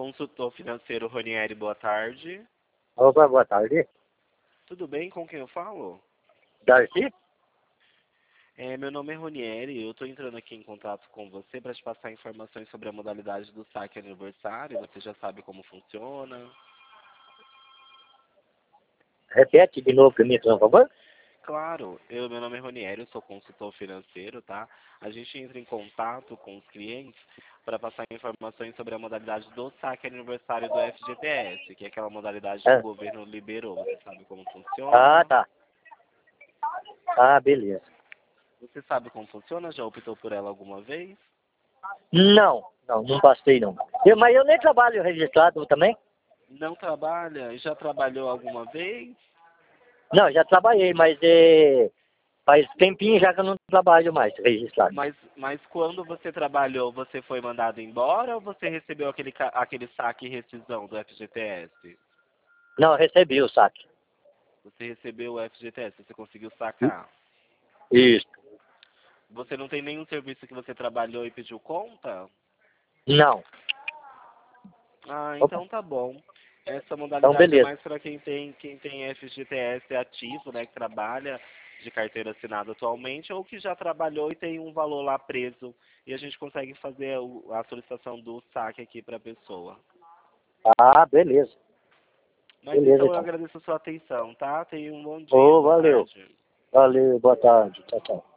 Consultor financeiro Ronieri, boa tarde. Opa, boa tarde. Tudo bem? Com quem eu falo? Darcy? Meu nome é Ronieri, eu estou entrando aqui em contato com você para te passar informações sobre a modalidade do saque aniversário. Você já sabe como funciona? Repete de novo para mim, por favor. Claro, meu nome é Ronieri, eu sou consultor financeiro, tá? A gente entra em contato com os clientes para passar informações sobre a modalidade do saque aniversário do FGTS, que é aquela modalidade que o governo liberou. Você sabe como funciona? Tá. Beleza. Você sabe como funciona? Já optou por ela alguma vez? Não passei não. Mas eu nem trabalho registrado também. Não trabalha? E já trabalhou alguma vez? Não, já trabalhei, mas faz tempinho já que eu não trabalho mais registrado. Mas quando você trabalhou, você foi mandado embora ou você recebeu aquele saque e rescisão do FGTS? Não, eu recebi o saque. Você recebeu o FGTS, você conseguiu sacar. Isso. Você não tem nenhum serviço que você trabalhou e pediu conta? Não. Opa. Então tá bom. Essa Então, modalidade é beleza. mais para quem tem FGTS ativo, né, que trabalha de carteira assinada atualmente, ou que já trabalhou e tem um valor lá preso, e a gente consegue fazer a solicitação do saque aqui para a pessoa. Beleza. Mas Beleza, então eu então. agradeço a sua atenção, tá? Tenha um bom dia, boa Valeu. tarde. Valeu, boa tarde. Tchau, tchau.